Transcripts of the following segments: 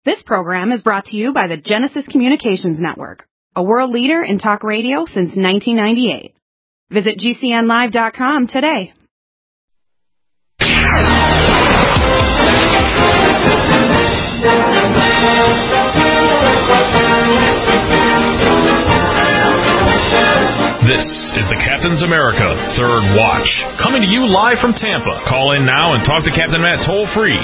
This program is brought to you by the Genesis Communications Network, a world leader in talk radio since 1998. Visit GCNlive.com today. This is the Captain's America Third Watch, coming to you live from Tampa. Call in now and talk to Captain Matt toll-free,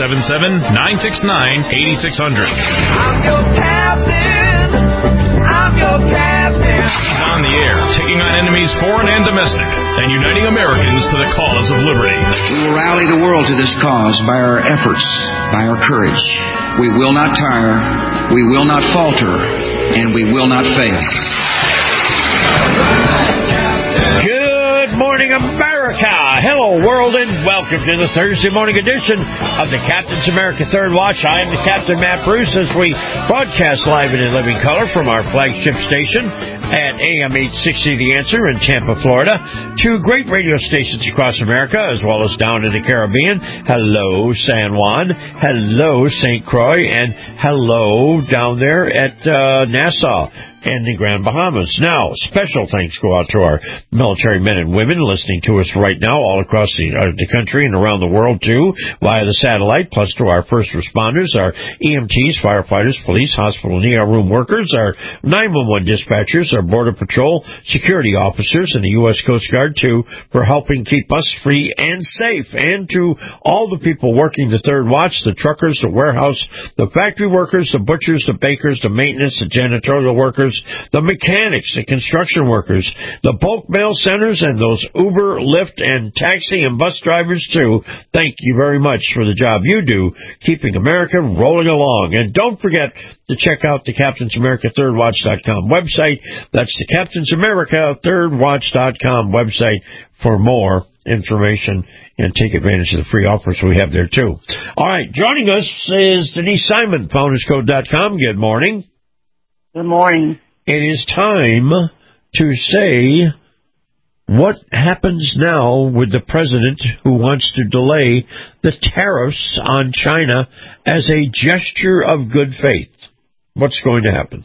877-969-8600. I'm your captain. I'm your captain. He's on the air, taking on enemies foreign and domestic, and uniting Americans to the cause of liberty. We will rally the world to this cause by our efforts, by our courage. We will not tire, we will not falter, and we will not fail. Good morning, America. Hello, world, and welcome to the Thursday morning edition of the Captain's America Third Watch. I am the Captain, Matt Bruce, as we broadcast live and in living color from our flagship station at AM 860 The Answer in Tampa, Florida. Two great radio stations across America, as well as down in the Caribbean. Hello, San Juan. Hello, St. Croix. And hello down there at Nassau and the Grand Bahamas. Now, special thanks go out to our military men and women listening to us right now all across the country and around the world, too, via the satellite, plus to our first responders, our EMTs, firefighters, police, hospital and ER room workers, our 911 dispatchers, our Border Patrol, security officers, and the U.S. Coast Guard, too, for helping keep us free and safe. And to all the people working the Third Watch, the truckers, the warehouse, the factory workers, the butchers, the bakers, the maintenance, the janitorial workers, the mechanics, the construction workers, the bulk mail centers, and those Uber, Lyft, and taxi and bus drivers, too. Thank you very much for the job you do, keeping America rolling along. And don't forget to check out the Captain's America ThirdWatch.com website. That's the Captain's America ThirdWatch.com website for more information and take advantage of the free offers we have there, too. All right, joining us is Denise Simon, FoundersCode.com. Good morning. Good morning. It is time to say what happens now with the president who wants to delay the tariffs on China as a gesture of good faith. What's going to happen?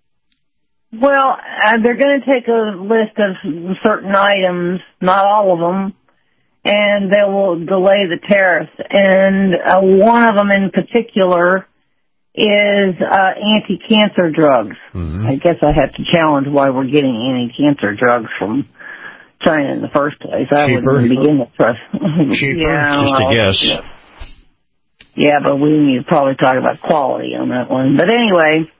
Well, they're going to take a list of certain items, not all of them, and they will delay the tariffs. And one of them in particular is anti-cancer drugs. Mm-hmm. I guess I have to challenge why we're getting anti-cancer drugs from China in the first place. I wouldn't begin to trust. Cheaper, yeah, just a guess. Yeah, but we need to probably talk about quality on that one. But anyway,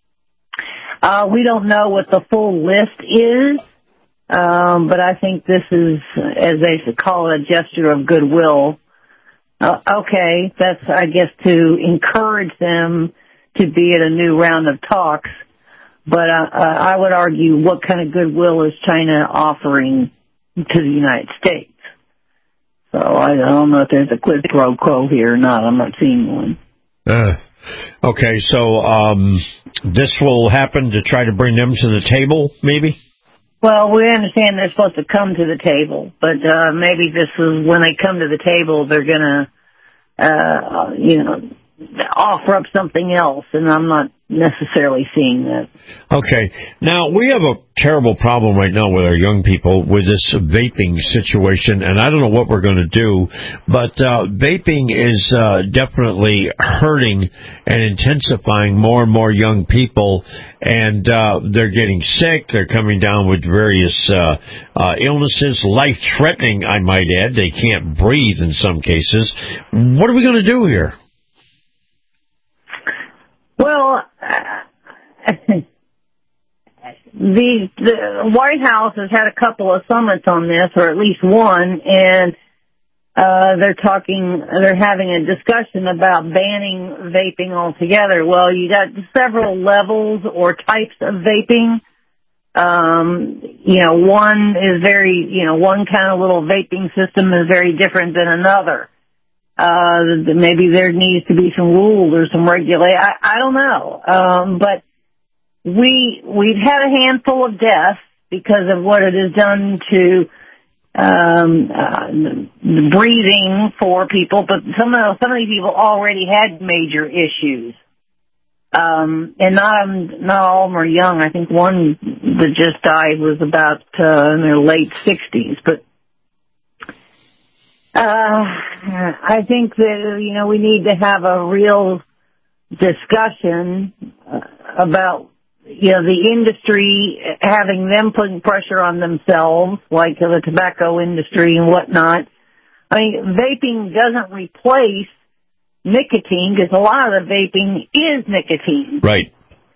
we don't know what the full list is, but I think this is, as they should call it, a gesture of goodwill. Okay, that's, I guess, to encourage them to be at a new round of talks. But I would argue, what kind of goodwill is China offering to the United States? So I don't know if there's a quid pro quo here or not. I'm not seeing one. Okay, so this will happen to try to bring them to the table, maybe? Well, we understand they're supposed to come to the table, but maybe this is when they come to the table, they're going to, offer up something else, and I'm not necessarily seeing that. Okay. Now, we have a terrible problem right now with our young people with this vaping situation, and I don't know what we're going to do, but vaping is definitely hurting and intensifying more and more young people, and they're getting sick. They're coming down with various illnesses, life-threatening, I might add. They can't breathe in some cases. What are we going to do here? Well, the White House has had a couple of summits on this, or at least one, and they're having a discussion about banning vaping altogether. Well, you got several levels or types of vaping. One is one kind of little vaping system is very different than another. Maybe there needs to be some rules or some regulation. I don't know. But we've had a handful of deaths because of what it has done to breathing for people. But some of these people already had major issues. And not all of them are young. I think one that just died was about in their late 60s. But I think that, we need to have a real discussion about, the industry, having them putting pressure on themselves, like the tobacco industry and whatnot. I mean, vaping doesn't replace nicotine, because a lot of the vaping is nicotine. Right.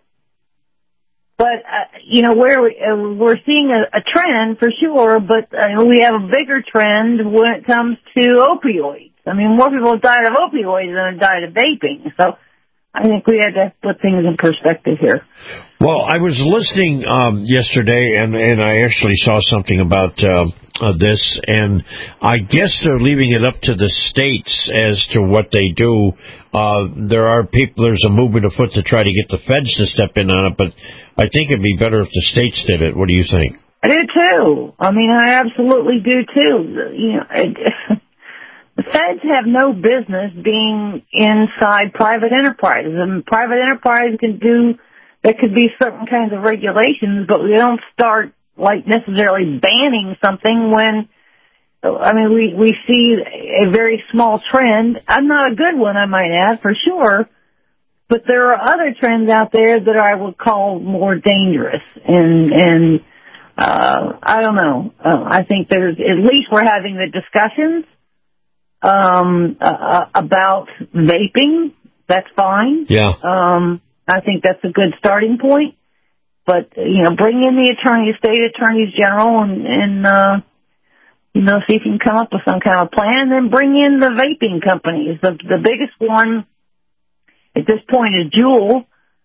But, we're seeing a trend for sure, but we have a bigger trend when it comes to opioids. I mean, more people have died of opioids than have died of vaping. So I think we had to put things in perspective here. Well, I was listening yesterday, and I actually saw something about this, and I guess they're leaving it up to the states as to what they do. There's a movement afoot to try to get the feds to step in on it, but I think it'd be better if the states did it. What do you think? I do too. I mean, I absolutely do too. The feds have no business being inside private enterprises. And private enterprise there could be certain kinds of regulations, but we don't start necessarily banning something when, we see a very small trend. Not a good one, I might add, for sure. But there are other trends out there that I would call more dangerous. And I don't know. I think at least we're having the discussions about vaping. That's fine. Yeah. I think that's a good starting point. But, bring in the state attorneys general and see if you can come up with some kind of plan, and then bring in the vaping companies. The biggest one at this point is Juul.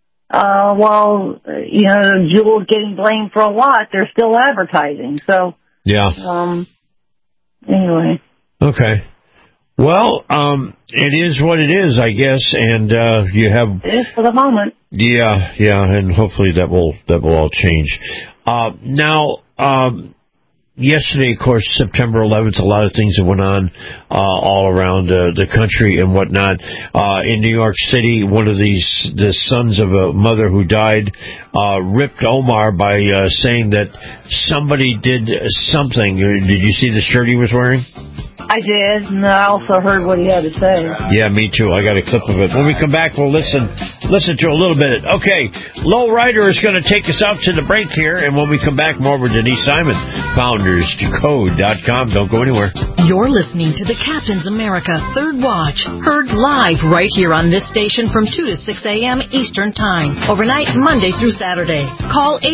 Juul getting blamed for a lot, they're still advertising. So, yeah. Anyway. Okay. Well, it is what it is, I guess, and you have. It is for the moment. Yeah, and hopefully that will all change. Now, yesterday, of course, September 11th, a lot of things that went on all around the country and whatnot. In New York City, one of the sons of a mother who died ripped Omar by saying that somebody did something. Did you see the shirt he was wearing? I did, and I also heard what he had to say. Yeah, me too. I got a clip of it. When we come back, we'll listen to a little bit. Okay, Low Rider is going to take us out to the break here, and when we come back, more with Denise Simon, FoundersDecode.com. Don't go anywhere. You're listening to the Captain's America Third Watch, heard live right here on this station from 2 to 6 a.m. Eastern Time, overnight Monday through Saturday. Call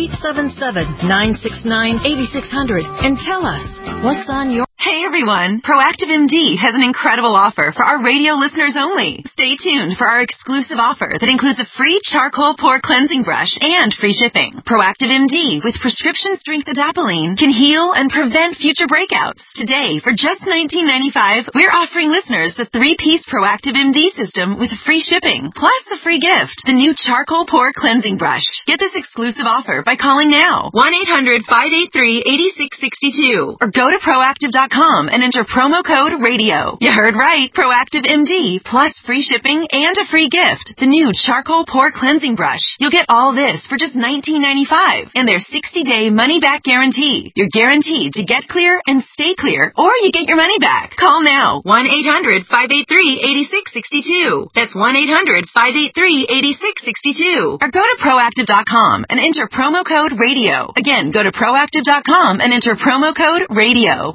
877-969-8600 and tell us what's on your... Hey everyone, Proactive MD has an incredible offer for our radio listeners only. Stay tuned for our exclusive offer that includes a free charcoal pore cleansing brush and free shipping. Proactive MD with prescription strength adapalene can heal and prevent future breakouts. Today, for just $19.95, we're offering listeners the 3-piece Proactive MD system with free shipping, plus a free gift, the new charcoal pore cleansing brush. Get this exclusive offer by calling now, 1-800-583-8662, or go to proactive.com and enter promo code RADIO. You heard right. Proactive MD plus free shipping and a free gift. The new charcoal pore cleansing brush. You'll get all this for just $19.95 and their 60-day money-back guarantee. You're guaranteed to get clear and stay clear, or you get your money back. Call now. 1-800-583-8662. That's 1-800-583-8662. Or go to proactive.com and enter promo code RADIO. Again, go to proactive.com and enter promo code RADIO.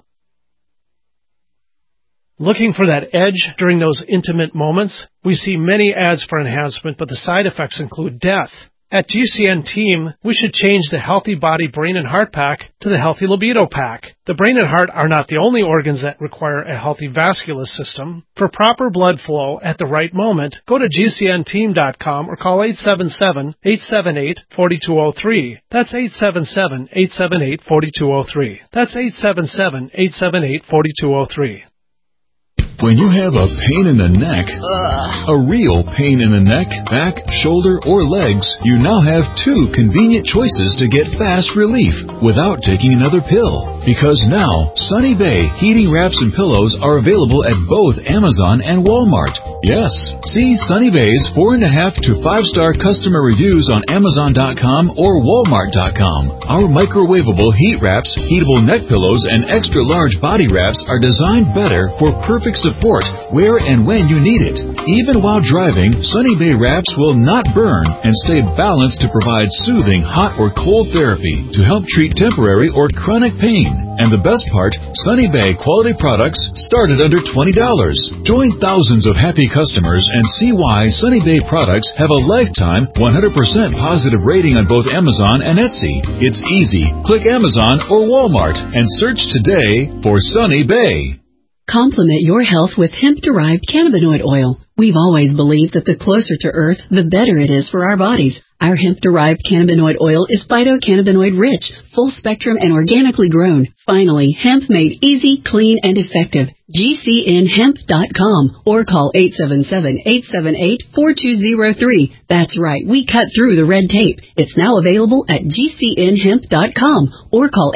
Looking for that edge during those intimate moments? We see many ads for enhancement, but the side effects include death. At GCN Team, we should change the Healthy Body, Brain, and Heart Pack to the Healthy Libido Pack. The brain and heart are not the only organs that require a healthy vascular system. For proper blood flow at the right moment, go to GCNteam.com or call 877-878-4203. That's 877-878-4203. That's 877-878-4203. When you have a pain in the neck, a real pain in the neck, back, shoulder, or legs, you now have 2 convenient choices to get fast relief without taking another pill. Because now, Sunny Bay heating wraps and pillows are available at both Amazon and Walmart. Yes, see Sunny Bay's 4.5 to 5-star customer reviews on Amazon.com or Walmart.com. Our microwavable heat wraps, heatable neck pillows, and extra large body wraps are designed better for perfect support where and when you need it. Even while driving, Sunny Bay wraps will not burn and stay balanced to provide soothing hot or cold therapy to help treat temporary or chronic pain. And the best part, Sunny Bay quality products start at under $20. Join thousands of happy customers and see why Sunny Bay products have a lifetime 100% positive rating on both Amazon and Etsy. It's easy. Click Amazon or Walmart and search today for Sunny Bay. Complement your health with hemp-derived cannabinoid oil. We've always believed that the closer to Earth, the better it is for our bodies. Our hemp-derived cannabinoid oil is phytocannabinoid-rich, full-spectrum, and organically grown. Finally, hemp made easy, clean, and effective. GCNhemp.com or call 877-878-4203. That's right, we cut through the red tape. It's now available at GCNhemp.com or call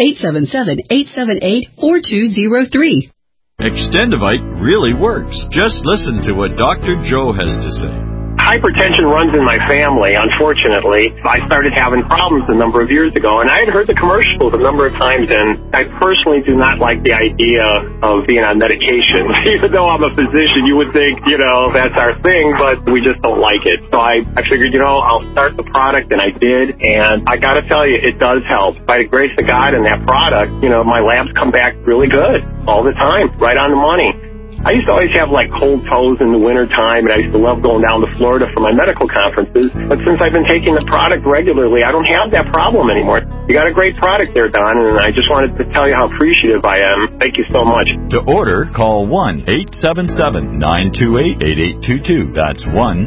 877-878-4203. Extendivite really works. Just listen to what Dr. Joe has to say. Hypertension runs in my family, unfortunately. I started having problems a number of years ago, and I had heard the commercials a number of times, and I personally do not like the idea of being on medication. Even though I'm a physician, you would think, that's our thing, but we just don't like it. So I figured, I'll start the product, and I did, and I got to tell you, it does help. By the grace of God and that product, my labs come back really good all the time, right on the money. I used to always have cold toes in the winter time, and I used to love going down to Florida for my medical conferences. But since I've been taking the product regularly, I don't have that problem anymore. You got a great product there, Don, and I just wanted to tell you how appreciative I am. Thank you so much. To order, call 1-877-928-8822. That's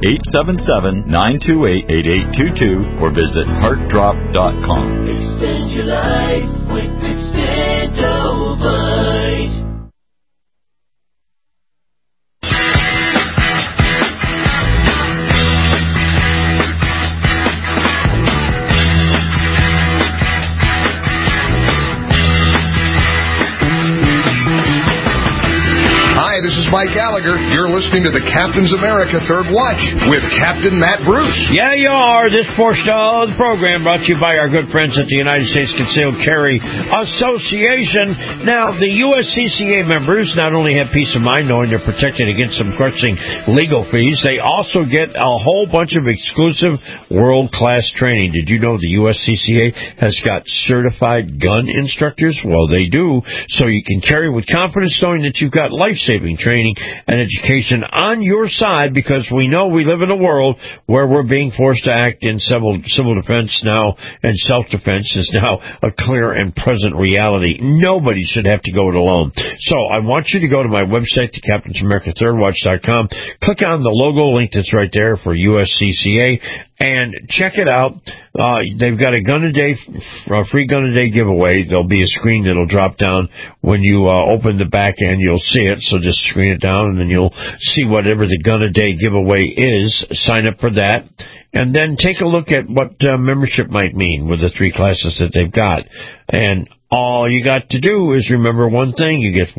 1-877-928-8822, or visit heartdrop.com. Extend your life with Extendovite. This is Mike Gallagher. You're listening to the Captain's America Third Watch with Captain Matt Bruce. Yeah, you are. This portion of the program brought to you by our good friends at the United States Concealed Carry Association. Now, the USCCA members not only have peace of mind knowing they're protected against some crushing legal fees, they also get a whole bunch of exclusive world-class training. Did you know the USCCA has got certified gun instructors? Well, they do, so you can carry with confidence knowing that you've got life-saving training and education on your side, because we know we live in a world where we're being forced to act in civil defense now, and self-defense is now a clear and present reality. Nobody should have to go it alone. So I want you to go to my website, thecaptainsamericathirdwatch.com, click on the logo link that's right there for USCCA, and check it out. They've got a free gun a day giveaway. There'll be a screen that'll drop down when you open the back end. You'll see it, so just screen it down, and then you'll see whatever the gun a day giveaway is. Sign up for that, and then take a look at what membership might mean with the 3 classes that they've got. And all you got to do is remember one thing: you get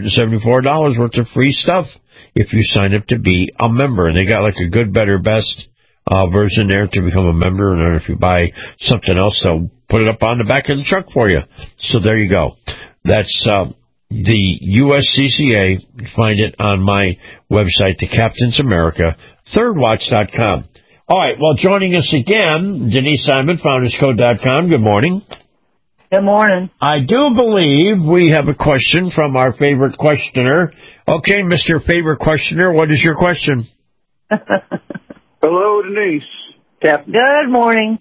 $474 worth of free stuff if you sign up to be a member. And they got like a good, better, best version there to become a member, and if you buy something else, they'll put it up on the back of the truck for you. So there you go. That's the USCCA. Find it on my website, the Captain's America, thirdwatch.com. All right, well, joining us again, Denise Simon, founderscode.com. Good morning. Good morning. I do believe we have a question from our favorite questioner. Okay, Mr. Favorite Questioner, what is your question? Hello, Denise. Captain. Good morning.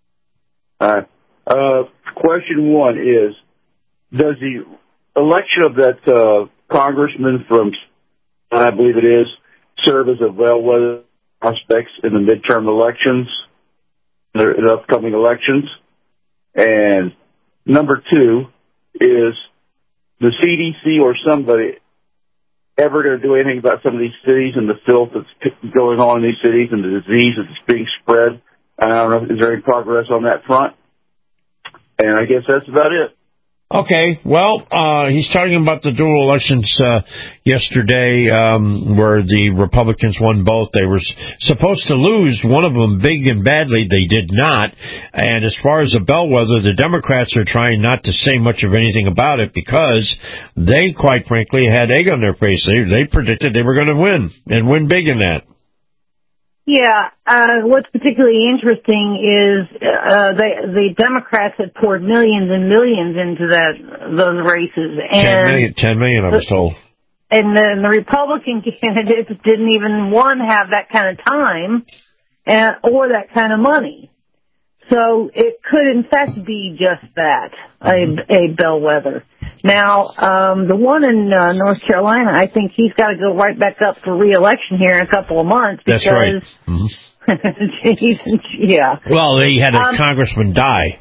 Question 1 is, does the election of that congressman from, I believe it is, serve as a bellwether prospects in the midterm elections, the upcoming elections? And number 2 is the CDC or somebody ever going to do anything about some of these cities and the filth that's going on in these cities and the disease that's being spread? I don't know. Is there any progress on that front? And I guess that's about it. Okay, well, he's talking about the dual elections yesterday where the Republicans won both. They were supposed to lose one of them big and badly. They did not. And as far as the bellwether, the Democrats are trying not to say much of anything about it because they, quite frankly, had egg on their face. They predicted they were going to win and win big in that. Yeah, what's particularly interesting is the Democrats had poured millions and millions into those races, and 10 million, I was told. And the Republican candidates didn't even have that kind of time or that kind of money. So it could, in fact, be just that, a bellwether. Now, the one in North Carolina, I think he's got to go right back up for re-election here in a couple of months. That's right. Yeah. Well, they had a congressman die.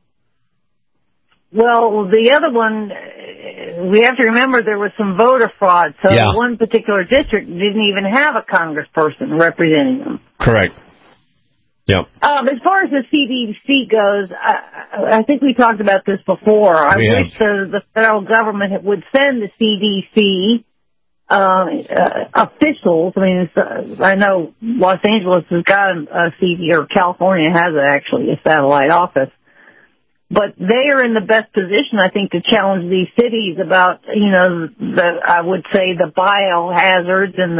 Well, the other one, we have to remember there was some voter fraud. So one particular district didn't even have a congressperson representing them. Correct. Yep. As far as the CDC goes, I think we talked about this before. I wish the federal government would send the CDC officials. I mean, I know Los Angeles has got a CDC, or California has actually a satellite office. But they are in the best position, I think, to challenge these cities about, I would say the biohazards and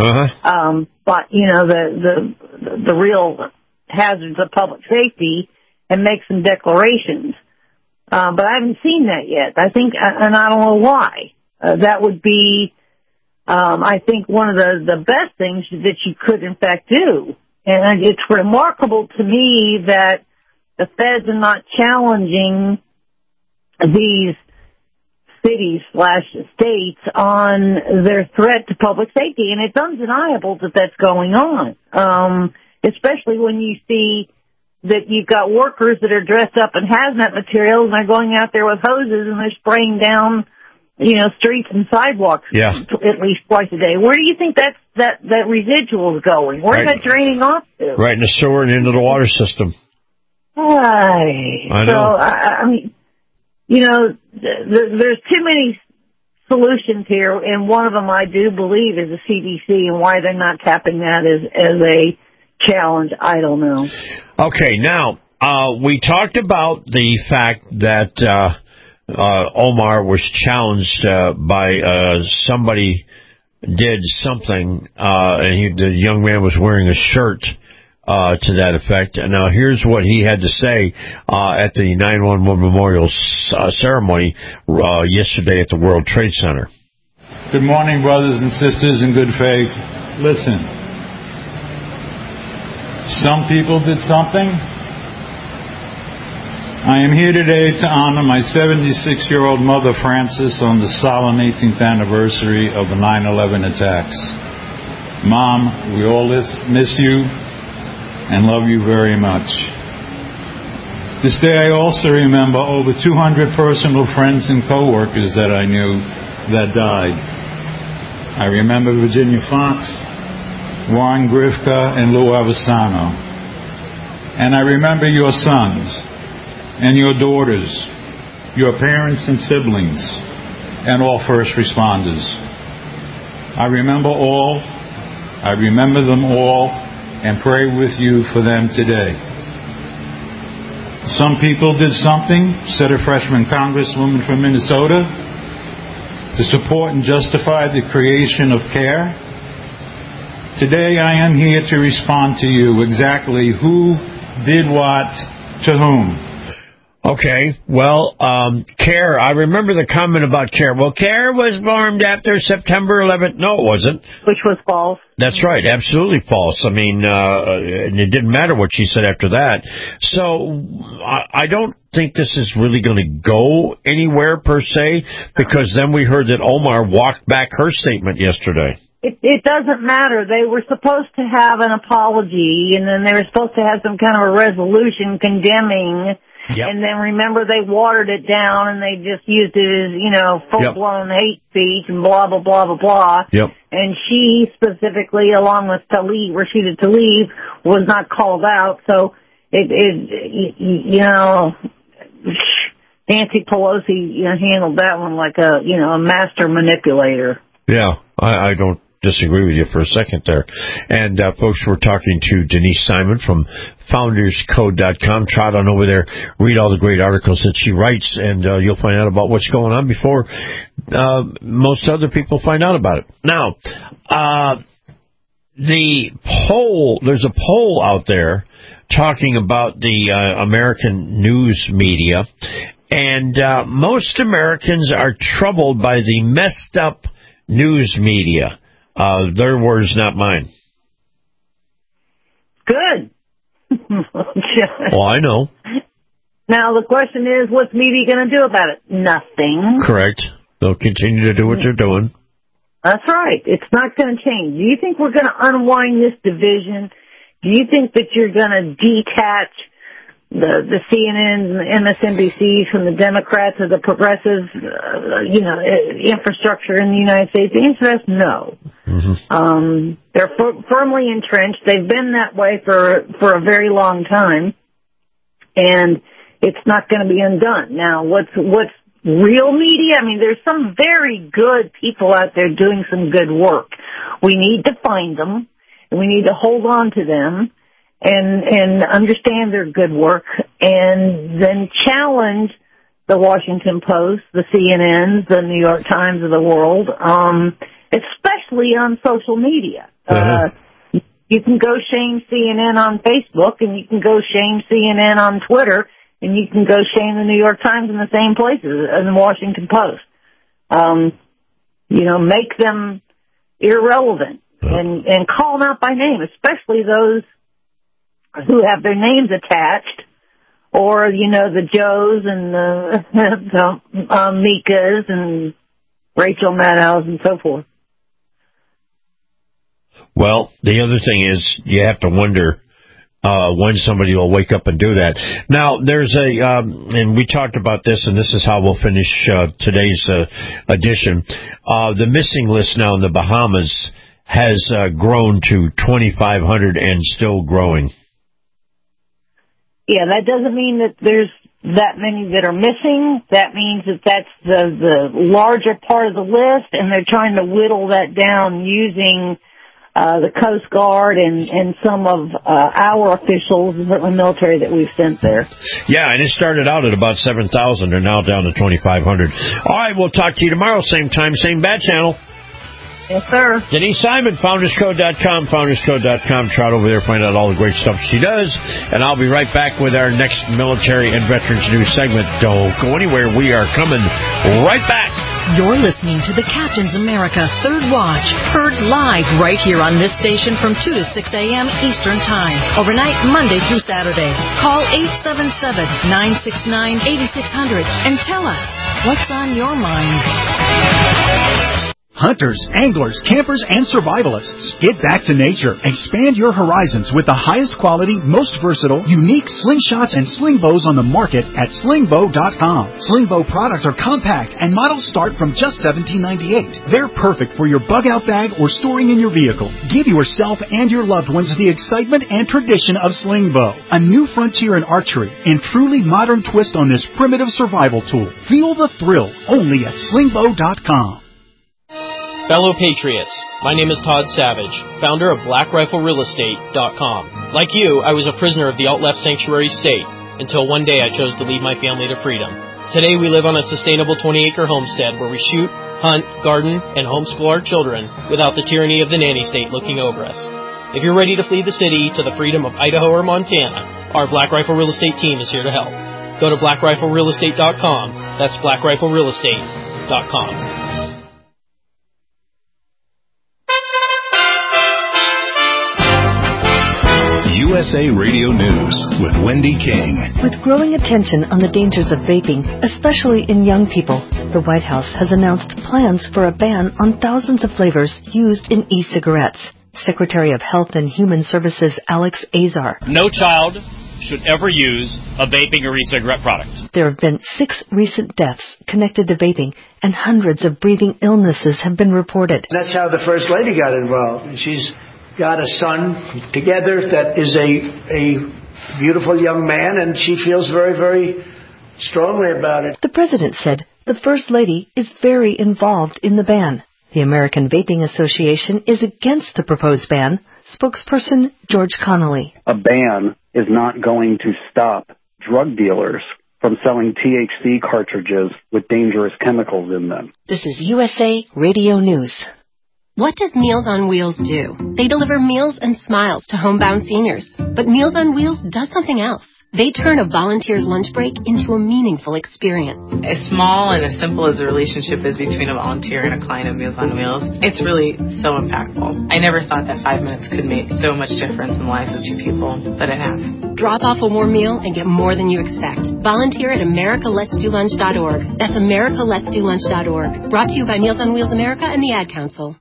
the real hazards of public safety, and make some declarations. But I haven't seen that yet. I think, and I don't know why. That would be, I think, one of the best things that you could, in fact, do. And it's remarkable to me that the feds are not challenging these cities/states on their threat to public safety. And it's undeniable that that's going on. Especially when you see that you've got workers that are dressed up in hazmat materials and they're going out there with hoses and they're spraying down, streets and sidewalks at least twice a day. Where do you think that residual is going? Where's that draining off to? Right in the sewer and into the water system. I know. So, I mean, there's too many solutions here, and one of them I do believe is the CDC, and why they're not tapping that as a challenge, I don't know. Okay, now, we talked about the fact that Omar was challenged by somebody did something, and the young man was wearing a shirt to that effect. And now here's what he had to say at the 9/11 memorial ceremony yesterday at the World Trade Center. Good morning, brothers and sisters in good faith. Listen. Some people did something. I am here today to honor my 76-year-old mother, Frances, on the solemn 18th anniversary of the 9/11 attacks. Mom, we all miss you and love you very much. This day I also remember over 200 personal friends and co-workers that I knew that died. I remember Virginia Fox, Warren Grifka, and Lou Avasano. And I remember your sons and your daughters, your parents and siblings, and all first responders. I remember them all, and pray with you for them today. Some people did something, said a freshman congresswoman from Minnesota, to support and justify the creation of CARE. Today I am here to respond to you exactly who did what to whom. Okay, well, CARE, I remember the comment about CARE. Well, CARE was formed after September 11th. No, it wasn't. Which was false. That's right, absolutely false. I mean, and it didn't matter what she said after that. So I don't think this is really going to go anywhere per se, because then we heard that Omar walked back her statement yesterday. It doesn't matter. They were supposed to have an apology, and then they were supposed to have some kind of a resolution condemning And then remember they watered it down and they just used it as, full-blown hate speech and blah, blah, blah, blah, blah. Yep. And she specifically, along with Rashida Tlaib, was not called out. So, Nancy Pelosi handled that one like a master manipulator. Yeah, I don't disagree with you for a second there. And, folks, we're talking to Denise Simon from FoundersCode.com. Trot on over there, read all the great articles that she writes, and you'll find out about what's going on before most other people find out about it. Now, there's a poll out there talking about the American news media, and most Americans are troubled by the messed up news media. Their words, not mine. Good. Well, I know. Now, the question is, what's media going to do about it? Nothing. Correct. They'll continue to do what they're doing. That's right. It's not going to change. Do you think we're going to unwind this division? Do you think that you're going to detach the CNNs and the MSNBCs from the Democrats or the progressive, infrastructure in the United States? The answer is no. Mm-hmm. They're firmly entrenched. They've been that way for a very long time, and it's not going to be undone. Now, what's real media? I mean, there's some very good people out there doing some good work. We need to find them, and we need to hold on to them and understand their good work, and then challenge the Washington Post, the CNNs, the New York Times of the world, especially on social media. You can go shame CNN on Facebook, and you can go shame CNN on Twitter, and you can go shame the New York Times in the same places, and the Washington Post. Make them irrelevant and call them out by name, especially those who have their names attached, or, the Joes and the Mikas and Rachel Maddows and so forth. Well, the other thing is you have to wonder when somebody will wake up and do that. Now, there's and we talked about this, and this is how we'll finish today's edition. The missing list now in the Bahamas has grown to 2,500 and still growing. Yeah, that doesn't mean that there's that many that are missing. That means that that's the larger part of the list, and they're trying to whittle that down using the Coast Guard and some of our officials in the military that we've sent there. Yeah, and it started out at about 7,000. They're now down to 2,500. All right, we'll talk to you tomorrow, same time, same bat channel. Yes, sir. Denise Simon, FoundersCode.com, FoundersCode.com. Trot over there, find out all the great stuff she does. And I'll be right back with our next military and veterans news segment. Don't go anywhere. We are coming right back. You're listening to the Captain's America Third Watch, heard live right here on this station from 2 to 6 a.m. Eastern Time, overnight Monday through Saturday. Call 877-969-8600 and tell us what's on your mind. Hunters, anglers, campers, and survivalists. Get back to nature. Expand your horizons with the highest quality, most versatile, unique slingshots and sling bows on the market at slingbow.com. Slingbow products are compact and models start from just $17.98. They're perfect for your bug-out bag or storing in your vehicle. Give yourself and your loved ones the excitement and tradition of Slingbow, a new frontier in archery and truly modern twist on this primitive survival tool. Feel the thrill only at slingbow.com. Fellow Patriots, my name is Todd Savage, founder of BlackRifleRealEstate.com. Like you, I was a prisoner of the alt-left sanctuary state until one day I chose to lead my family to freedom. Today we live on a sustainable 20-acre homestead where we shoot, hunt, garden, and homeschool our children without the tyranny of the nanny state looking over us. If you're ready to flee the city to the freedom of Idaho or Montana, our Black Rifle Real Estate team is here to help. Go to BlackRifleRealEstate.com. That's BlackRifleRealEstate.com. USA Radio News with Wendy King. With growing attention on the dangers of vaping, especially in young people, the White House has announced plans for a ban on thousands of flavors used in e-cigarettes. Secretary of Health and Human Services Alex Azar. No child should ever use a vaping or e-cigarette product. There have been 6 recent deaths connected to vaping, and hundreds of breathing illnesses have been reported. That's how the First Lady got involved. And she's got a son together that is a beautiful young man, and she feels very, very strongly about it. The President said the First Lady is very involved in the ban. The American Vaping Association is against the proposed ban. Spokesperson George Connolly. A ban is not going to stop drug dealers from selling THC cartridges with dangerous chemicals in them. This is USA Radio News. What does Meals on Wheels do? They deliver meals and smiles to homebound seniors. But Meals on Wheels does something else. They turn a volunteer's lunch break into a meaningful experience. As small and as simple as the relationship is between a volunteer and a client of Meals on Wheels, it's really so impactful. I never thought that 5 minutes could make so much difference in the lives of 2 people, but it has. Drop off a warm meal and get more than you expect. Volunteer at americaletsdolunch.org. That's americaletsdolunch.org. Brought to you by Meals on Wheels America and the Ad Council.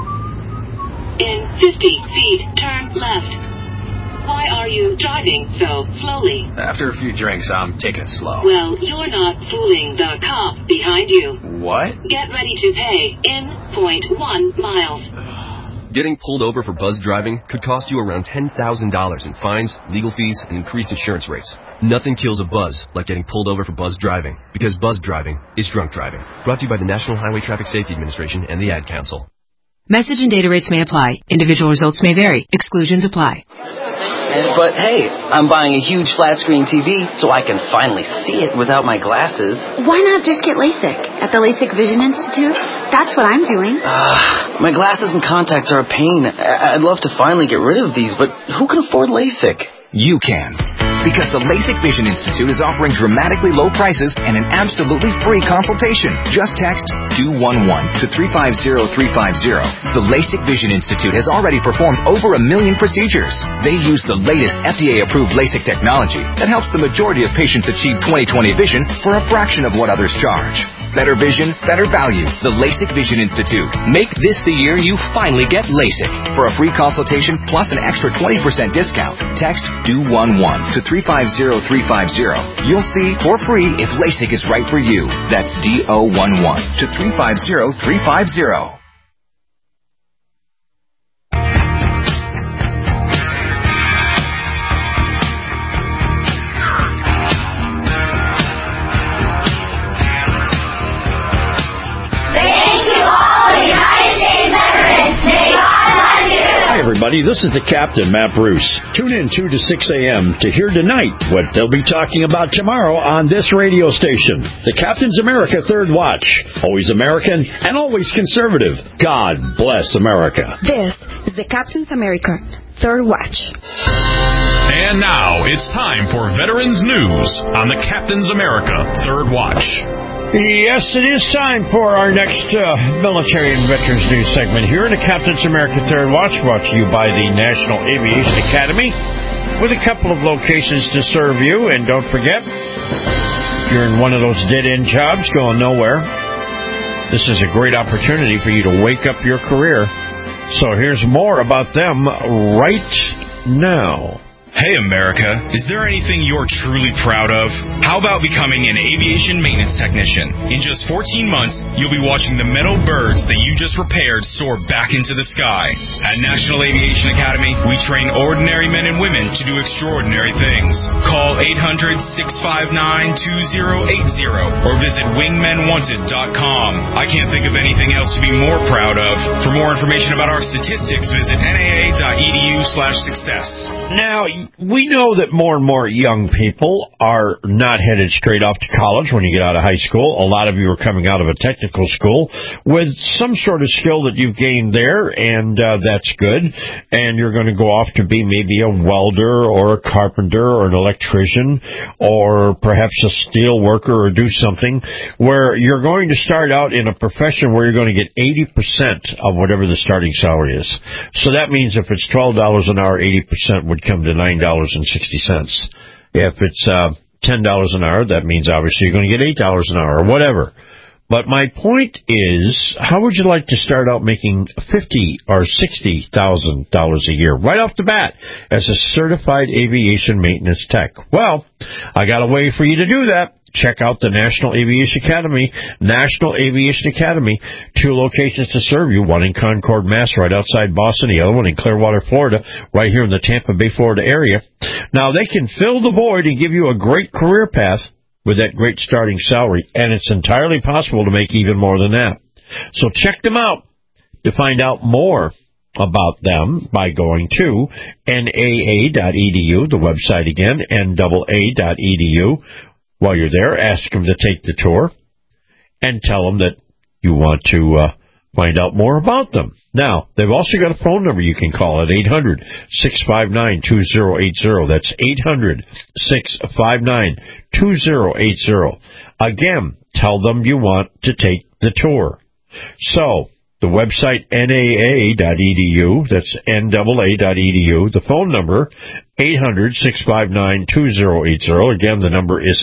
In 50 feet, turn left. Why are you driving so slowly? After a few drinks, I'm taking it slow. Well, you're not fooling the cop behind you. What? Get ready to pay in 0.1 miles. Getting pulled over for buzz driving could cost you around $10,000 in fines, legal fees, and increased insurance rates. Nothing kills a buzz like getting pulled over for buzz driving, because buzz driving is drunk driving. Brought to you by the National Highway Traffic Safety Administration and the Ad Council. Message and data rates may apply. Individual results may vary. Exclusions apply. But hey, I'm buying a huge flat-screen TV so I can finally see it without my glasses. Why not just get LASIK at the LASIK Vision Institute? That's what I'm doing. My glasses and contacts are a pain. I'd love to finally get rid of these, but who can afford LASIK? You can. Because the LASIK Vision Institute is offering dramatically low prices and an absolutely free consultation. Just text DO11 to 350350. The LASIK Vision Institute has already performed over 1 million procedures. They use the latest FDA-approved LASIK technology that helps the majority of patients achieve 20/20 vision for a fraction of what others charge. Better vision, better value. The LASIK Vision Institute. Make this the year you finally get LASIK. For a free consultation plus an extra 20% discount, text DO11 to 350350. You'll see for free if LASIK is right for you. That's DO11 to 350350. Everybody, this is the Captain, Matt Bruce. Tune in 2 to 6 a.m. to hear tonight what they'll be talking about tomorrow on this radio station. The Captain's America Third Watch. Always American and always conservative. God bless America. This is the Captain's America Third Watch. And now it's time for Veterans News on the Captain's America Third Watch. Yes, it is time for our next military and veterans news segment here in the Captain's America Third Watch, brought to you by the National Aviation Academy, with a couple of locations to serve you. And don't forget, you're in one of those dead-end jobs going nowhere. This is a great opportunity for you to wake up your career. So here's more about them right now. Hey America, is there anything you're truly proud of? How about becoming an aviation maintenance technician? In just 14 months, you'll be watching the metal birds that you just repaired soar back into the sky. At National Aviation Academy, we train ordinary men and women to do extraordinary things. Call 800-659-2080 or visit wingmenwanted.com. I can't think of anything else to be more proud of. For more information about our statistics, visit naa.edu/success. Now, we know that more and more young people are not headed straight off to college when you get out of high school. A lot of you are coming out of a technical school with some sort of skill that you've gained there, and that's good. And you're going to go off to be maybe a welder or a carpenter or an electrician or perhaps a steel worker or do something where you're going to start out in a profession where you're going to get 80% of whatever the starting salary is. So that means if it's $12 an hour, 80% would come to $9.60. If it's $10 an hour, that means obviously you're going to get $8 an hour or whatever. But my point is, how would you like to start out making $50,000 or $60,000 a year right off the bat as a certified aviation maintenance tech? Well, I got a way for you to do that. Check out the National Aviation Academy. National Aviation Academy, 2 locations to serve you, one in Concord, Mass, right outside Boston, the other one in Clearwater, Florida, right here in the Tampa Bay, Florida area. Now, they can fill the void and give you a great career path with that great starting salary, and it's entirely possible to make even more than that. So check them out. To find out more about them by going to naa.edu, the website again, naa.edu. While you're there, ask them to take the tour and tell them that you want to find out more about them. Now, they've also got a phone number you can call at 800-659-2080. That's 800-659-2080. Again, tell them you want to take the tour. So, the website, naa.edu, that's naa.edu. The phone number, 800-659-2080. Again, the number is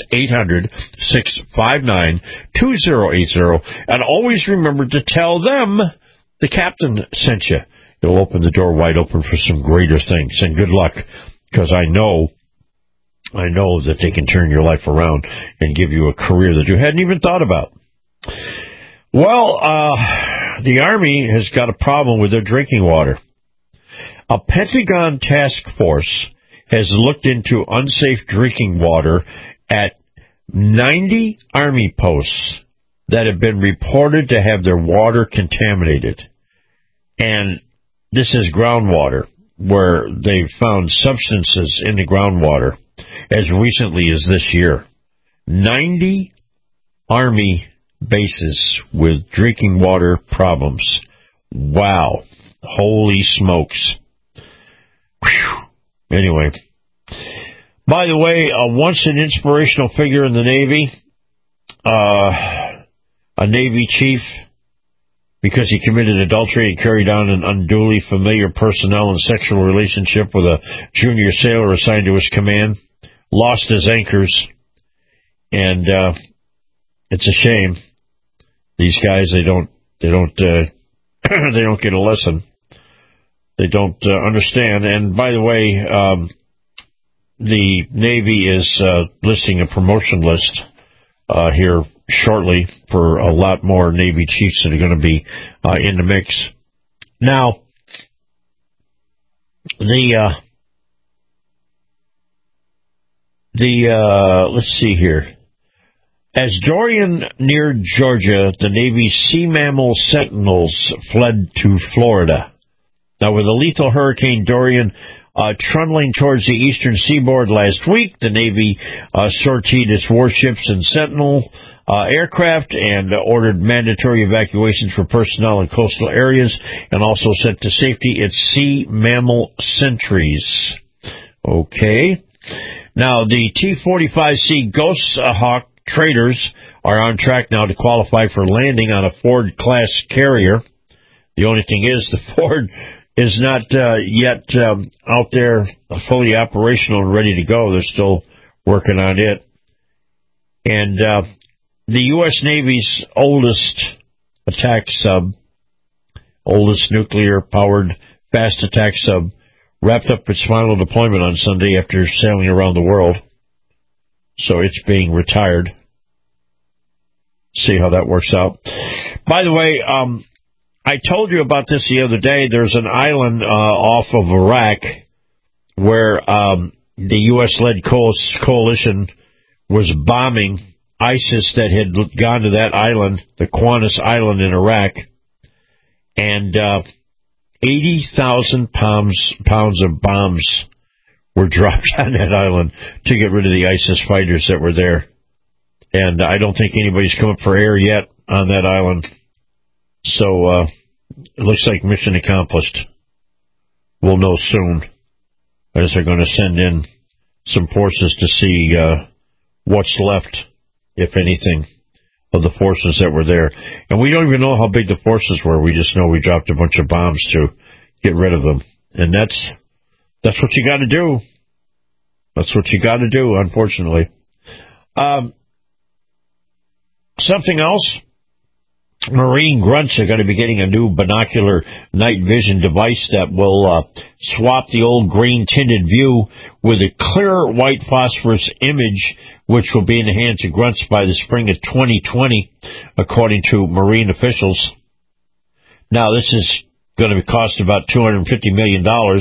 800-659-2080. And always remember to tell them the captain sent you. It'll open the door wide open for some greater things. And good luck, because I know that they can turn your life around and give you a career that you hadn't even thought about. Well, the Army has got a problem with their drinking water. A Pentagon task force has looked into unsafe drinking water at 90 Army posts that have been reported to have their water contaminated. And this is groundwater, where they've found substances in the groundwater as recently as this year. 90 Army bases with drinking water problems. Wow. Holy smokes. Whew. Anyway. By the way, once an inspirational figure in the Navy, a Navy chief, because he committed adultery and carried on an unduly familiar personnel and sexual relationship with a junior sailor assigned to his command, lost his anchors, and it's a shame. These guys, they don't get a lesson. They don't understand. And by the way, the Navy is listing a promotion list here shortly for a lot more Navy chiefs that are going to be in the mix. Now, let's see here. As Dorian neared Georgia, the Navy's sea mammal sentinels fled to Florida. Now, with the lethal Hurricane Dorian trundling towards the eastern seaboard last week, the Navy sortied its warships and Sentinel aircraft and ordered mandatory evacuations for personnel in coastal areas, and also sent to safety its sea mammal sentries. Okay. Now, the T-45C Ghost Hawk traders are on track now to qualify for landing on a Ford-class carrier. The only thing is, the Ford is not yet out there fully operational and ready to go. They're still working on it. And the U.S. Navy's oldest attack sub, oldest nuclear-powered fast attack sub, wrapped up its final deployment on Sunday after sailing around the world. So it's being retired. See how that works out. By the way, I told you about this the other day. There's an island off of Iraq where the U.S.-led coalition was bombing ISIS that had gone to that island, the Qantas Island in Iraq, and 80,000 pounds of bombs were dropped on that island to get rid of the ISIS fighters that were there. And I don't think anybody's come up for air yet on that island. So it looks like mission accomplished. We'll know soon, as they're going to send in some forces to see what's left, if anything, of the forces that were there. And we don't even know how big the forces were. We just know we dropped a bunch of bombs to get rid of them. And that's what you got to do. That's what you got to do, unfortunately. Something else. Marine grunts are going to be getting a new binocular night vision device that will swap the old green-tinted view with a clear white phosphorus image, which will be in the hands of grunts by the spring of 2020, according to Marine officials. Now, this is going to cost about $250 million,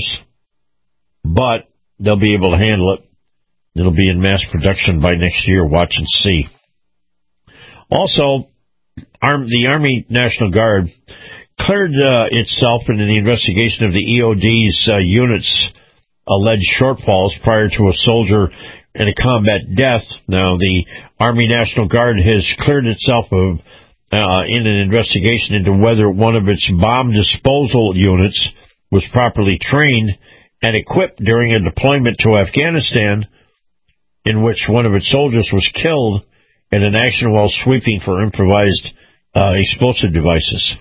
but they'll be able to handle it. It'll be in mass production by next year. Watch and see. Also, the Army National Guard cleared itself in the investigation of the EOD's unit's alleged shortfalls prior to a soldier in a combat death. Now, the Army National Guard has cleared itself of in an investigation into whether one of its bomb disposal units was properly trained and equipped during a deployment to Afghanistan, in which one of its soldiers was killed in an action while sweeping for improvised explosive devices.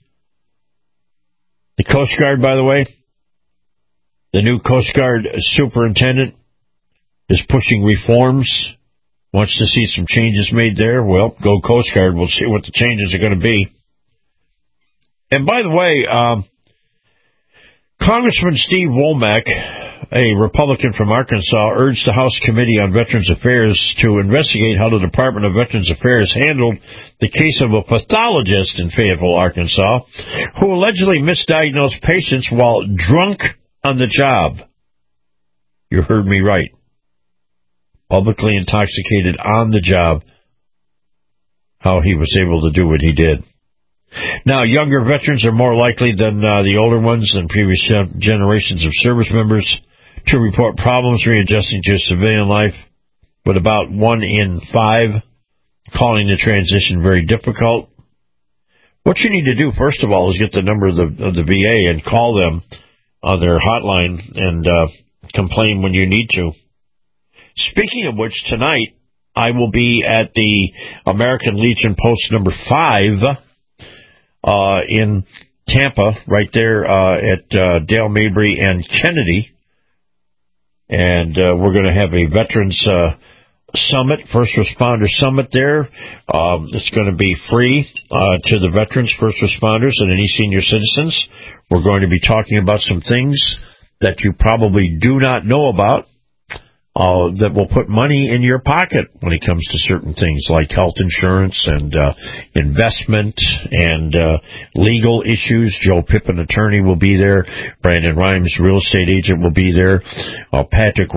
The Coast Guard, by the way, the new Coast Guard superintendent is pushing reforms, wants to see some changes made there. Well, go Coast Guard. We'll see what the changes are going to be. And by the way, Congressman Steve Womack, a Republican from Arkansas, urged the House Committee on Veterans Affairs to investigate how the Department of Veterans Affairs handled the case of a pathologist in Fayetteville, Arkansas, who allegedly misdiagnosed patients while drunk on the job. You heard me right. Publicly intoxicated on the job, how he was able to do what he did. Now, younger veterans are more likely than the older ones and previous generations of service members to report problems readjusting to civilian life, with about 1 in 5 calling the transition very difficult. What you need to do, first of all, is get the number of the VA and call them on their hotline and complain when you need to. Speaking of which, tonight I will be at the American Legion Post number 5 in Tampa, right there at Dale Mabry and Kennedy. And we're going to have a Veterans Summit, First Responder Summit there. It's going to be free to the veterans, first responders, and any senior citizens. We're going to be talking about some things that you probably do not know about, that will put money in your pocket when it comes to certain things like health insurance and investment and legal issues. Joe Pippin, attorney, will be there. Brandon Rhymes, real estate agent, will be there. Patrick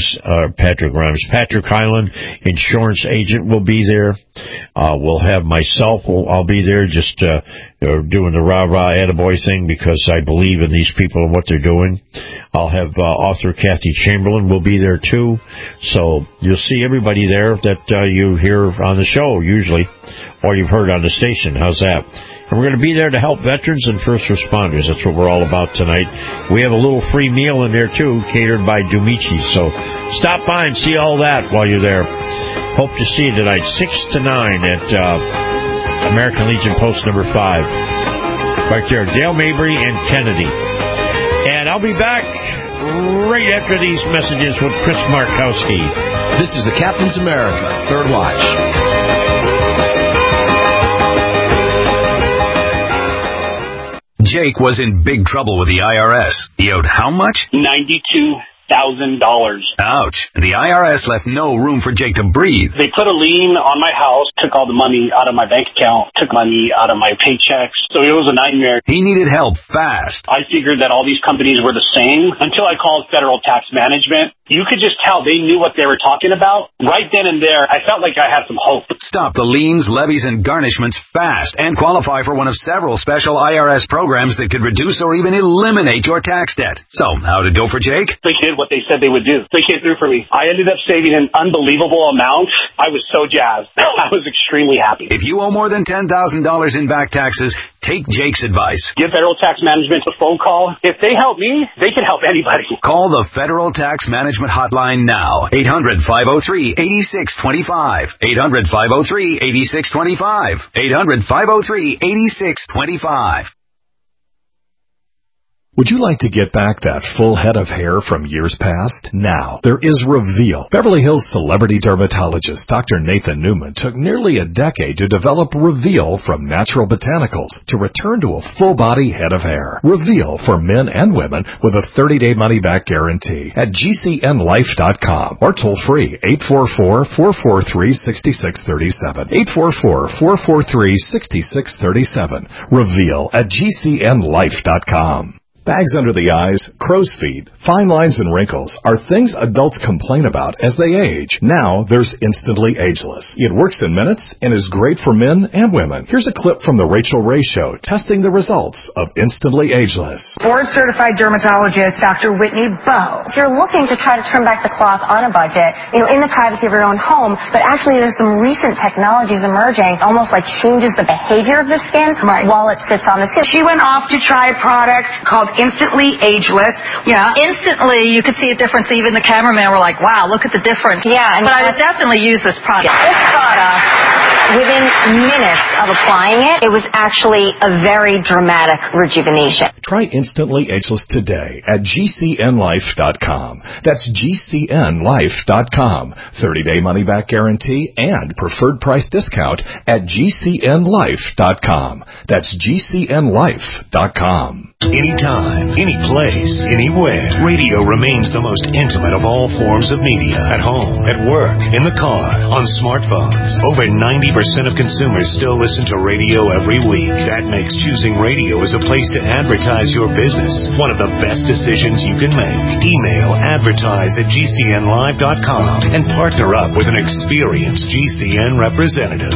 Hyland, insurance agent, will be there. We'll have myself. I'll be there just doing the rah-rah attaboy thing because I believe in these people and what they're doing. I'll have author Kathy Chamberlain will be there too. So you'll see everybody there that you hear on the show usually, or you've heard on the station. How's that? And we're going to be there to help veterans and first responders. That's what we're all about tonight. We have a little free meal in there too, catered by Dumici. So stop by and see all that while you're there. Hope to see you tonight, 6 to 9 at American Legion Post number 5. Right there, Dale Mabry and Kennedy. And I'll be back right after these messages with Chris Markowski. This is the Captain's America, Third Watch. Jake was in big trouble with the IRS. He owed how much? $92,000. Ouch. The IRS left no room for Jake to breathe. They put a lien on my house, took all the money out of my bank account, took money out of my paychecks. So it was a nightmare. He needed help fast. I figured that all these companies were the same until I called Federal Tax Management. You could just tell they knew what they were talking about. Right then and there, I felt like I had some hope. Stop the liens, levies, and garnishments fast and qualify for one of several special IRS programs that could reduce or even eliminate your tax debt. So, how did it go for Jake? They did what they said they would do. They came through for me. I ended up saving an unbelievable amount. I was so jazzed. I was extremely happy. If you owe more than $10,000 in back taxes, take Jake's advice. Give Federal Tax Management a phone call. If they help me, they can help anybody. Call the Federal Tax Management hotline now. 800-503-8625. 800-503-8625. 800-503-8625. Would you like to get back that full head of hair from years past? Now, there is Reveal. Beverly Hills celebrity dermatologist Dr. Nathan Newman took nearly a decade to develop Reveal from natural botanicals to return to a full-body head of hair. Reveal for men and women with a 30-day money-back guarantee at GCNlife.com or toll free 844-443-6637. 844-443-6637. Reveal at GCNlife.com. Bags under the eyes, crow's feet, fine lines, and wrinkles are things adults complain about as they age. Now there's Instantly Ageless. It works in minutes and is great for men and women. Here's a clip from The Rachel Ray Show testing the results of Instantly Ageless. Board-certified dermatologist Dr. Whitney Bowe. If you're looking to try to turn back the clock on a budget, in the privacy of your own home, but actually there's some recent technologies emerging, almost like changes the behavior of the skin while it sits on the skin. She went off to try a product called Instantly Ageless. Yeah, instantly you could see a difference. Even the cameraman were like, wow, look at the difference. Yeah. But I would definitely use this product. This product, within minutes of applying it, it was actually a very dramatic rejuvenation. Try Instantly Ageless today at GCNlife.com. That's GCNlife.com. 30-day money-back guarantee and preferred price discount at GCNlife.com. That's GCNlife.com. Anytime, any place, anywhere, radio remains the most intimate of all forms of media. At home, at work, in the car, on smartphones. Over 90% of consumers still listen to radio every week. That makes choosing radio as a place to advertise your business one of the best decisions you can make. Email advertise@GCNlive.com and partner up with an experienced GCN representative.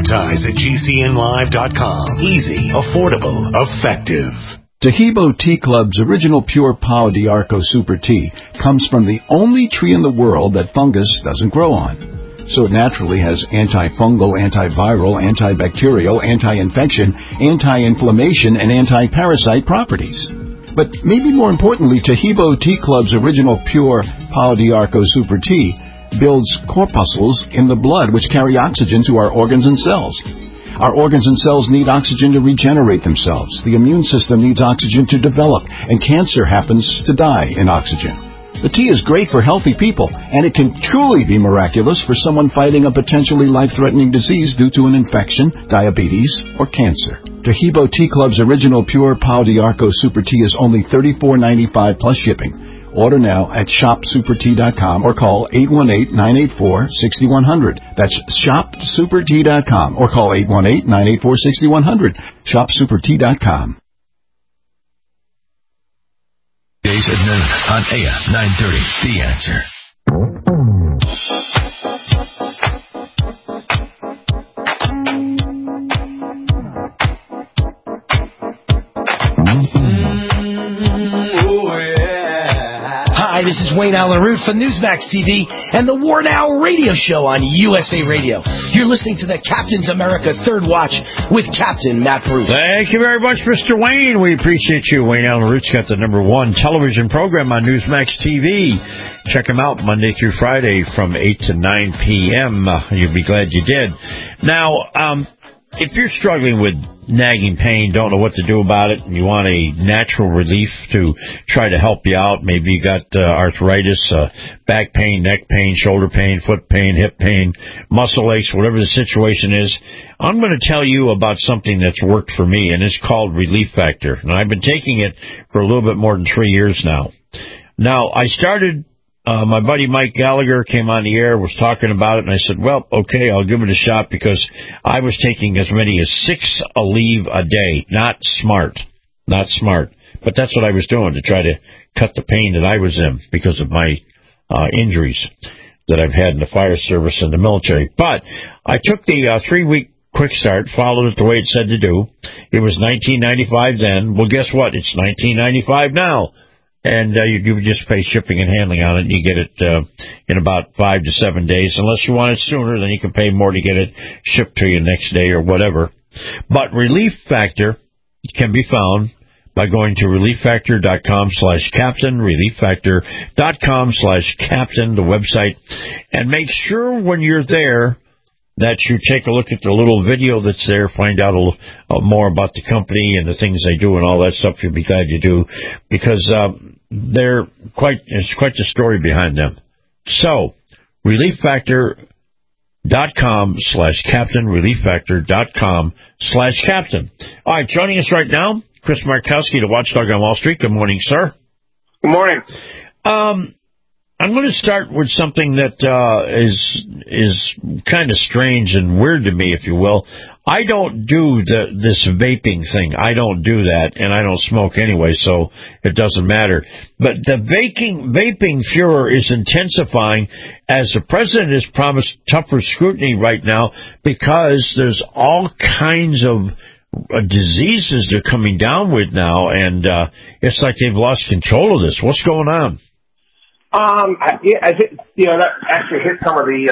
Advertise@GCNlive.com. Easy, affordable, effective. Tahibo Tea Club's original pure Pau d'Arco Super Tea comes from the only tree in the world that fungus doesn't grow on. So it naturally has antifungal, antiviral, antibacterial, anti-infection, anti-inflammation, and anti-parasite properties. But maybe more importantly, Tahibo Tea Club's original pure Pau d'Arco Super Tea builds corpuscles in the blood which carry oxygen to our organs and cells. Our organs and cells need oxygen to regenerate themselves. The immune system needs oxygen to develop, and cancer happens to die in oxygen. The tea is great for healthy people, and it can truly be miraculous for someone fighting a potentially life-threatening disease due to an infection, diabetes, or cancer. Tahibo Tea Club's original pure Pau d'Arco Super Tea is only $34.95 plus shipping. Order now at shopsupertea.com or call 818-984-6100. That's shopsupertea.com or call 818-984-6100. Shopsupertea.com. Days at noon on AM 930. The Answer. Hi, this is Wayne Allen Root for Newsmax TV and the War Now radio show on USA Radio. You're listening to the Captain's America Third Watch with Captain Matt Bruce. Thank you very much, Mr. Wayne. We appreciate you. Wayne Allen Root's got the #1 television program on Newsmax TV. Check him out Monday through Friday from 8 to 9 p.m. You'll be glad you did. Now, if you're struggling with nagging pain, don't know what to do about it, and you want a natural relief to try to help you out, maybe you got arthritis, back pain, neck pain, shoulder pain, foot pain, hip pain, muscle aches, whatever the situation is, I'm going to tell you about something that's worked for me, and it's called Relief Factor. And I've been taking it for a little bit more than 3 years now. Now, I started... my buddy Mike Gallagher came on the air, was talking about it, and I said, well, okay, I'll give it a shot because I was taking as many as 6 Aleve a day. Not smart. But that's what I was doing to try to cut the pain that I was in because of my injuries that I've had in the fire service and the military. But I took the 3-week quick start, followed it the way it said to do. It was $19.95 then. Well, guess what? It's $19.95 now. And you just pay shipping and handling on it, and you get it in about 5 to 7 days. Unless you want it sooner, then you can pay more to get it shipped to you next day or whatever. But Relief Factor can be found by going to relieffactor.com/captain, relieffactor.com/captain, the website. And make sure when you're there that you take a look at the little video that's there, find out a little more about the company and the things they do and all that stuff. You'll be glad you do, because there's quite the story behind them. So, ReliefFactor.com/captain, ReliefFactor.com/captain. All right, joining us right now, Chris Markowski, the Watchdog on Wall Street. Good morning, sir. Good morning. I'm going to start with something that is kind of strange and weird to me, if you will. I don't do this vaping thing. I don't do that, and I don't smoke anyway, so it doesn't matter. But the vaping furor is intensifying as the president has promised tougher scrutiny right now, because there's all kinds of diseases they're coming down with now, and it's like they've lost control of this. What's going on? I think, that actually hit some of the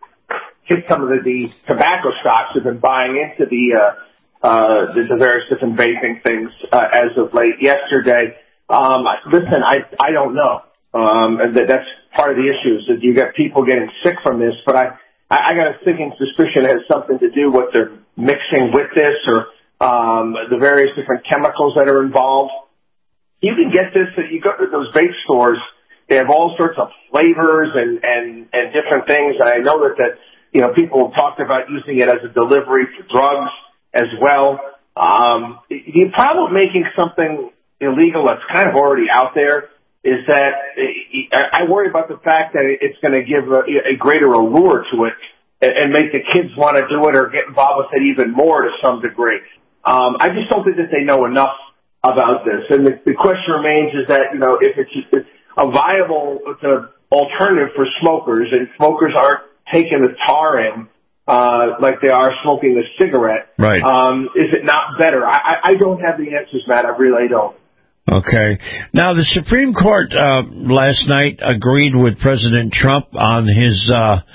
tobacco stocks have been buying into the various different vaping things, as of late. Yesterday, listen, I don't know. And that's part of the issue, is that you got people getting sick from this, but I got a sinking suspicion it has something to do with they're mixing with this, or, the various different chemicals that are involved. You can get this, you go to those vape stores, they have all sorts of flavors and different things. And I know that people have talked about using it as a delivery for drugs as well. The problem with making something illegal that's kind of already out there is that I worry about the fact that it's going to give a greater allure to it and make the kids want to do it or get involved with it even more to some degree. I just don't think that they know enough about this. And the question remains is that, if it's a viable alternative for smokers, and smokers aren't taking the tar in like they are smoking a cigarette. Right. Is it not better? I don't have the answers, Matt. I really don't. Okay. Now, the Supreme Court last night agreed with President Trump on his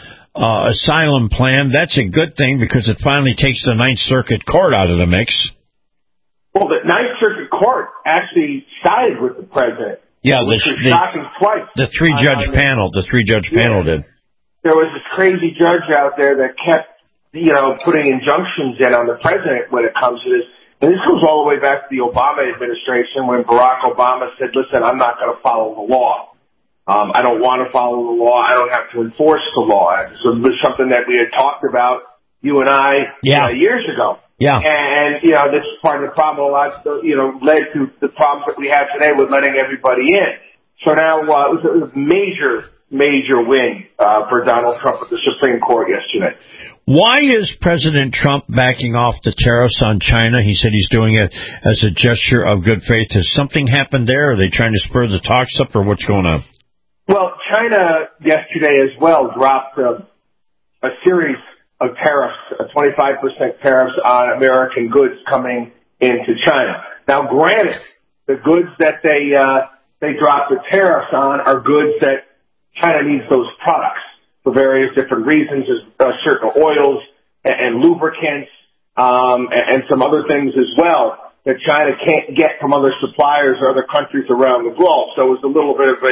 asylum plan. That's a good thing, because it finally takes the Ninth Circuit Court out of the mix. Well, the Ninth Circuit Court actually sided with the president. Yeah, shocking twice. The three-judge panel did. There was this crazy judge out there that kept, putting injunctions in on the president when it comes to this. And this goes all the way back to the Obama administration, when Barack Obama said, listen, I'm not going to follow the law. I don't want to follow the law. I don't have to enforce the law. So it was something that we had talked about, you and I, years ago. Yeah. And, this is part of the problem led to the problems that we have today with letting everybody in. So now, it was a major win, for Donald Trump at the Supreme Court yesterday. Why is President Trump backing off the tariffs on China? He said he's doing it as a gesture of good faith. Has something happened there? Are they trying to spur the talks up, or what's going on? Well, China yesterday as well dropped a series of tariffs, 25% tariffs on American goods coming into China. Now, granted, the goods that they dropped the tariffs on are goods that China needs those products for various different reasons, certain oils and lubricants, and some other things as well that China can't get from other suppliers or other countries around the globe. So it was a little bit of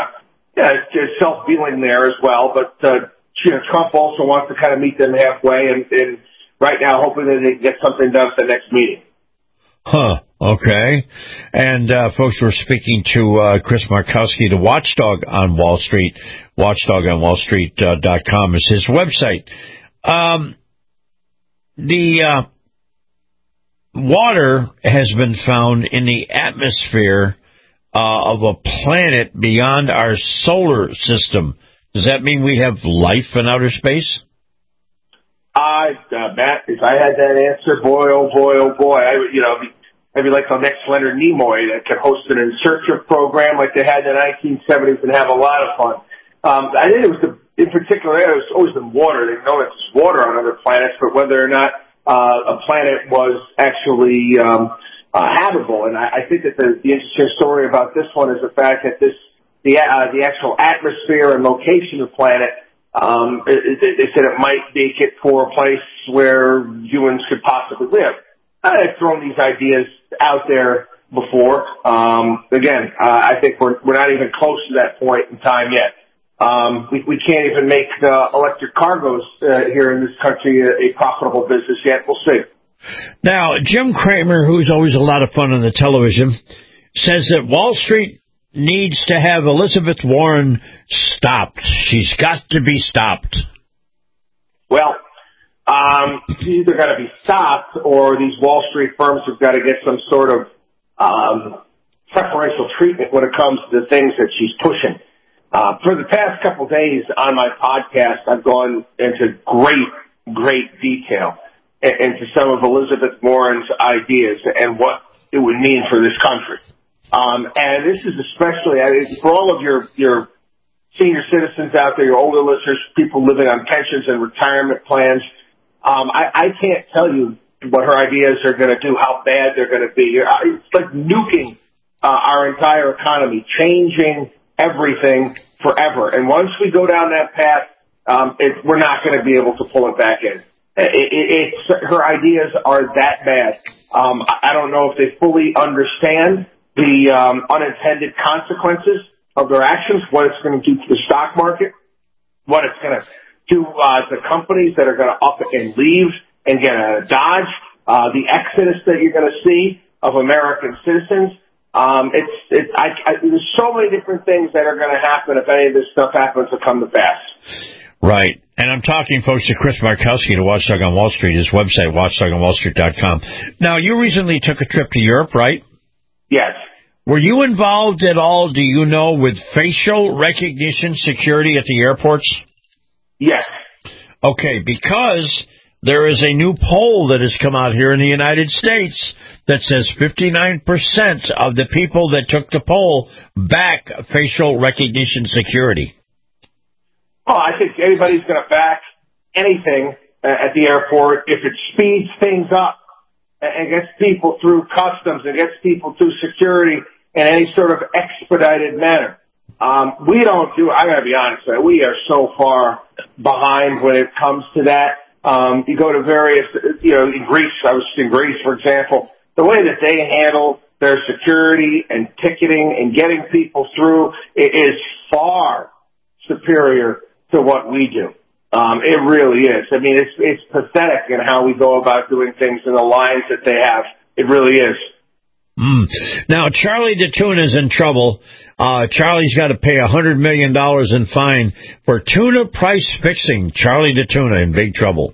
a self-dealing there as well, but Trump also wants to kind of meet them halfway, and right now hoping that they can get something done at the next meeting. Okay. And folks, we're speaking to Chris Markowski, the Watchdog on Wall Street. WatchdogOnWallStreet.com is his website. The water has been found in the atmosphere of a planet beyond our solar system. Does that mean we have life in outer space? Matt, if I had that answer, boy, oh boy, maybe like the next Leonard Nimoy that could host an In Search of program like they had in the 1970s and have a lot of fun. I think it was in particular, it's always been water. They know it's water on other planets, but whether or not a planet was actually habitable. And I think that the interesting story about this one is the fact that the actual atmosphere and location of the planet, they said it might make it for a place where humans could possibly live. I've thrown these ideas out there before. Again, I think we're not even close to that point in time yet. We can't even make electric cargoes here in this country a profitable business yet. We'll see. Now, Jim Cramer, who's always a lot of fun on the television, says that Wall Street needs to have Elizabeth Warren stopped. She's got to be stopped. Well, she's either got to be stopped or these Wall Street firms have got to get some sort of preferential treatment when it comes to the things that she's pushing. For the past couple of days on my podcast, I've gone into great detail into some of Elizabeth Warren's ideas and what it would mean for this country. And this is especially, for all of your senior citizens out there, your older listeners, people living on pensions and retirement plans. I can't tell you what her ideas are going to do, how bad they're going to be. It's like nuking our entire economy, changing everything forever. And once we go down that path, we're not going to be able to pull it back in. Her ideas are that bad. I don't know if they fully understand the unintended consequences of their actions, what it's going to do to the stock market, what it's going to do to companies that are going to up and leave and get out of Dodge, the exodus that you're going to see of American citizens. There's so many different things that are going to happen if any of this stuff happens to come to pass. Right. And I'm talking, folks, to Chris Markowski, to Watchdog on Wall Street, his website, watchdogonwallstreet.com. Now, you recently took a trip to Europe, right? Yes. Were you involved at all, do you know, with facial recognition security at the airports? Yes. Okay, because there is a new poll that has come out here in the United States that says 59% of the people that took the poll back facial recognition security. Oh, I think anybody's going to back anything at the airport if it speeds things up and gets people through customs and gets people through security in any sort of expedited manner. We don't do, I got to be honest, we are so far behind when it comes to that. You go to various, in Greece, I was in Greece, for example, the way that they handle their security and ticketing and getting people through is far superior to what we do. It really is. I mean, it's pathetic in how we go about doing things and the lines that they have. It really is. Now, Charlie DeTuna is in trouble. Charlie's got to pay $100 million in fine for tuna price fixing. Charlie DeTuna in big trouble.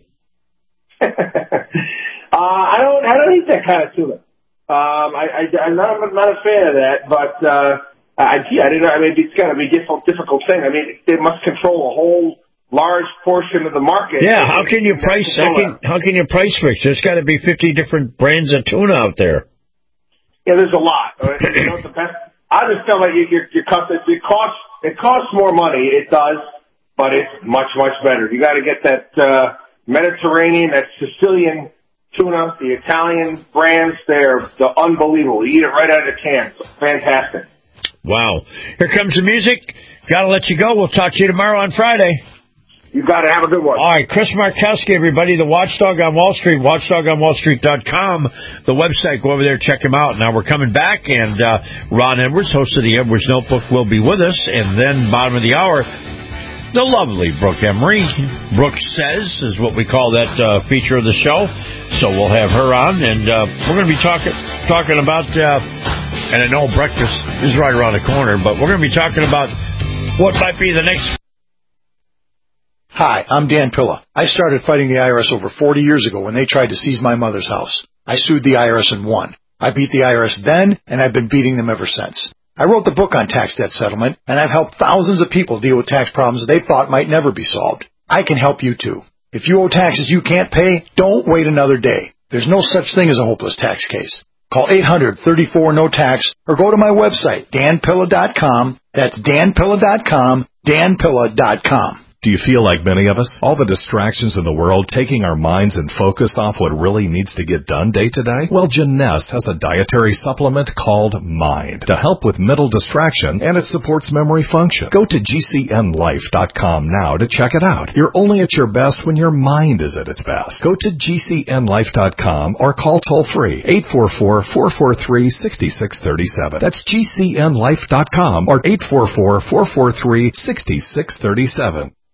I don't eat that kind of tuna. I'm not a fan of that, but I didn't know. I mean, it's got to be a difficult thing. I mean, they must control a whole large portion of the market. Yeah, how can you price fix? There's got to be 50 different brands of tuna out there. Yeah, there's a lot. You know, the best. I just feel like it costs more money. It does, but it's much better. You got to get that Mediterranean, that Sicilian tuna, the Italian brands. They're unbelievable. You eat it right out of the can. It's fantastic. Wow. Here comes the music. Got to let you go. We'll talk to you tomorrow on Friday. You got to have a good one. All right, Chris Markowski, everybody, the Watchdog on Wall Street, watchdogonwallstreet.com, the website. Go over there, check him out. Now we're coming back, and Ron Edwards, host of the Edwards Notebook, will be with us. And then, bottom of the hour, the lovely Brooke Emery. Brooke Says is what we call that feature of the show. So we'll have her on, and we're going to be talking about, and I know breakfast is right around the corner, but we're going to be talking about what might be the next. Hi, I'm Dan Pilla. I started fighting the IRS over 40 years ago when they tried to seize my mother's house. I sued the IRS and won. I beat the IRS then, and I've been beating them ever since. I wrote the book on tax debt settlement, and I've helped thousands of people deal with tax problems they thought might never be solved. I can help you too. If you owe taxes you can't pay, don't wait another day. There's no such thing as a hopeless tax case. Call 800-34-NO-TAX or go to my website, danpilla.com. That's danpilla.com, danpilla.com. Do you feel like many of us? All the distractions in the world taking our minds and focus off what really needs to get done day to day? Well, Jeunesse has a dietary supplement called Mind to help with mental distraction, and it supports memory function. Go to GCNlife.com now to check it out. You're only at your best when your mind is at its best. Go to GCNlife.com or call toll-free 844-443-6637. That's GCNlife.com or 844-443-6637.